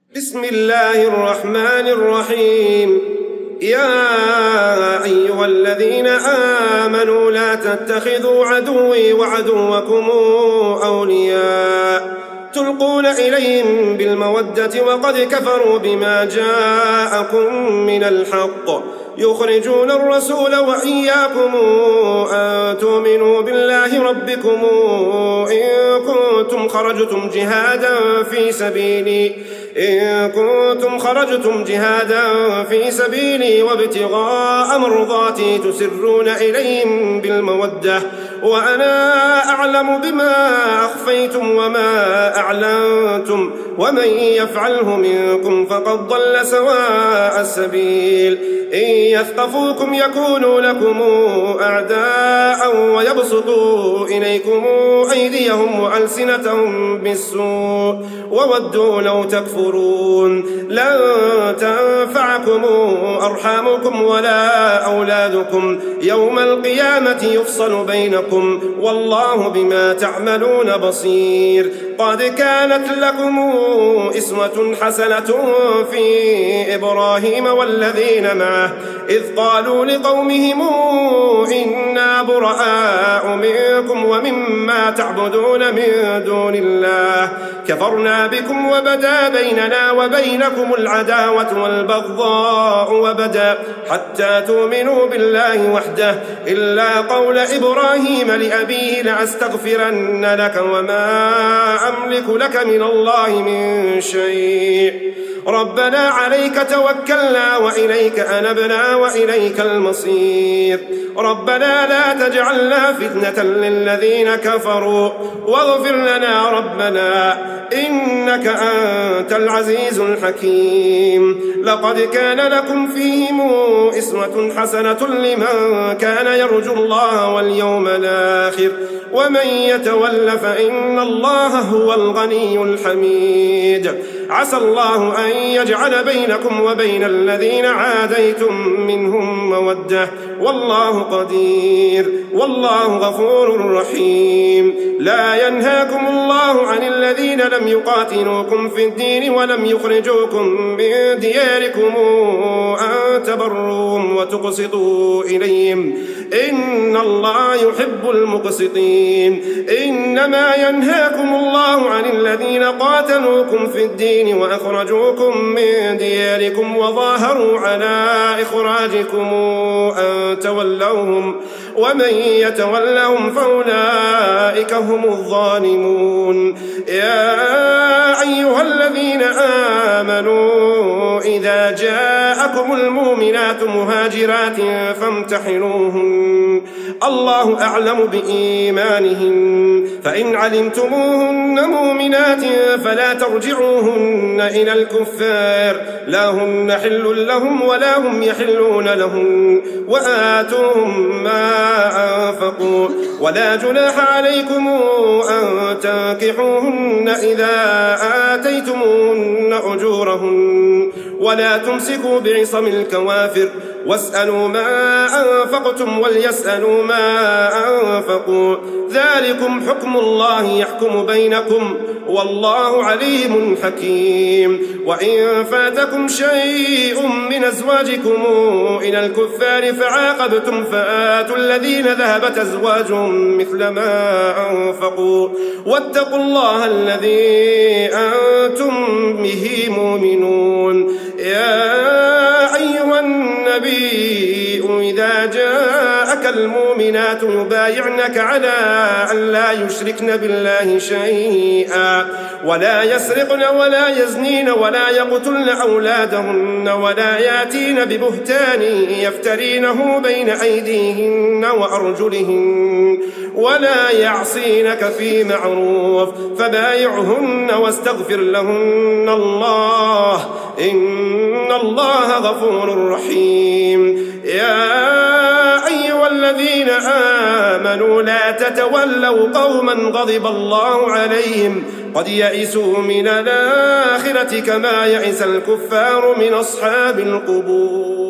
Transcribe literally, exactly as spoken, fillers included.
بسم الله الرحمن الرحيم. يا أيها الذين آمنوا لا تتخذوا عدوي وعدوكم أولياء تلقون إليهم بالمودة وقد كفروا بما جاءكم من الحق يخرجون الرسول وإياكم أن تؤمنوا بالله ربكم إن كنتم خرجتم جهادا في سبيلي إن كنتم خرجتم جهادا في سبيلي وابتغاء مرضاتي تسرون إليهم بالمودة وأنا أعلم بما أخفيتم وما أعلنتم ومن يفعله منكم فقد ضل سواء السبيل. إن يثقفوكم يكونوا لكم أعداء ويبسطوا إليكم أيديهم وألسنتهم بالسوء وودوا لو تكفرون. لن تنفعكم أرحامكم ولا أولادكم يوم القيامة يفصل بينكم والله بما تعملون بصير. قد كانت لكم أسوة حسنة في إبراهيم والذين معه إذ قالوا لقومهم إنا براء منكم ومما تعبدون من دون الله كفرنا بكم وبدا بيننا وبينكم العداوة والبغضاء وبدا حتى تؤمنوا بالله وحده إلا قول إبراهيم لأبيه لأستغفرن لك وما أملك لك من الله من شيء ربنا عليك توكلنا وإليك أنبنا وإليك المصير. ربنا لا تجعلنا فتنة للذين كفروا واغفر لنا ربنا إنك أنت العزيز الحكيم. لقد كان لكم فيهم أسوة حسنة لمن كان يرجو الله واليوم الآخر ومن يتول فإن الله هو الغني الحميد. عسى الله أن يجعل بينكم وبين الذين عاديتم منهم مودة والله قدير والله غفور رحيم. لا ينهاكم الله عن الذين لم يقاتلوكم في الدين ولم يخرجوكم من دياركم أن تبروهم وتقسطوا إليهم إن الله يحب المقسطين. إنما ينهاكم الله عن الذين قاتلوكم في الدين وأخرجوكم من دياركم وظاهروا على إخراجكم أن تولوهم ومن يتولهم فأولئك هم الظالمون. يا أيها الذين آمنوا إذا جاءكم المؤمنات مهاجرات فامتحنوهن الله أعلم بإيمانهن فإن علمتموهن مؤمنات فلا ترجعوهن إلى الكفار لا هن حل لهم ولا هم يحلون لهم وآتوهم ما أنفقوا ولا جناح عليكم أن تنكحوهن إذا آتيتموهن أجورهن ولا تمسكوا بعصم الكوافر واسألوا ما أنفقتم وليسألوا ما أنفقوا ذلكم حكم الله يحكم بينكم والله عليم حكيم. وإن فاتكم شيء من أزواجكم إلى الكفار فعاقبتم فآتوا الذين ذهبت أزواجهم مثل ما أنفقوا واتقوا الله الذي أنتم به مؤمنون. يا أيها النبي إذا جاءك المؤمنات يبايعنك على أن لا يشركن بالله شيئا ولا يسرقن ولا يزنين ولا يقتلن أولادهن ولا ياتين ببهتان يفترينه بين أيديهن وأرجلهن ولا يعصينك في معروف فبايعهن واستغفر لهن الله إن الله غفور رحيم. يا أيها الذين آمنوا لا تتولوا قوما غضب الله عليهم قد يئسوا من الآخرة كما يئس الكفار من أصحاب القبور.